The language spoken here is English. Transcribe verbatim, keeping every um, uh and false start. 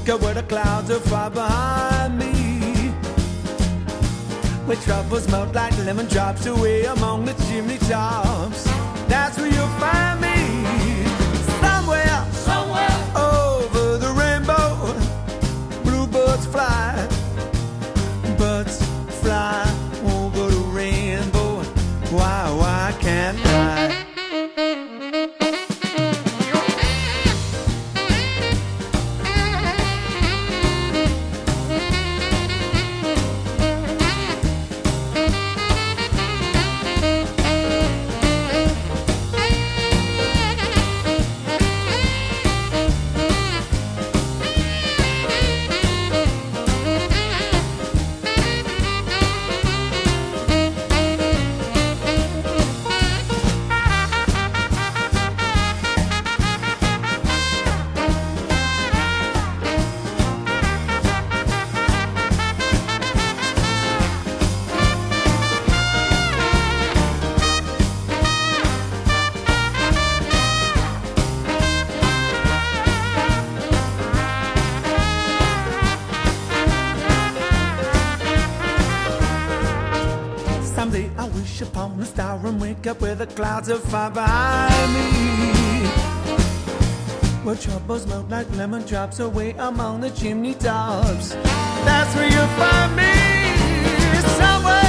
wake up where the clouds are far behind me, where troubles melt like lemon drops away among the chimney tops. That's where you'll find me. Somewhere, somewhere over the rainbow, bluebirds fly, birds fly over the rainbow. Why, why can't I? Someday I wish upon a star and wake up where the clouds are far behind me, where troubles melt like lemon drops away among the chimney tops. That's where you'll find me. Somewhere